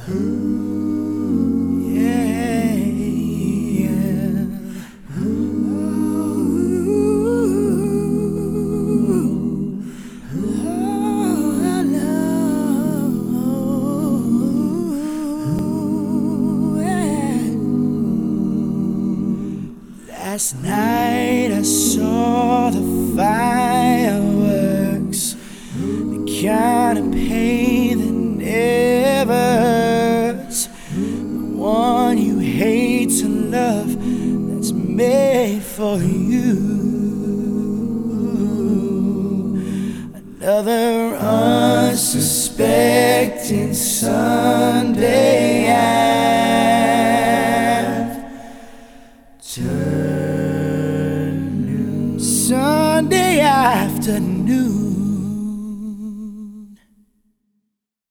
Yeah, yeah. Last night I saw the fireworks, the kind of pain that never hurts, the one you hate to love, that's made for you. Another unsuspecting Sunday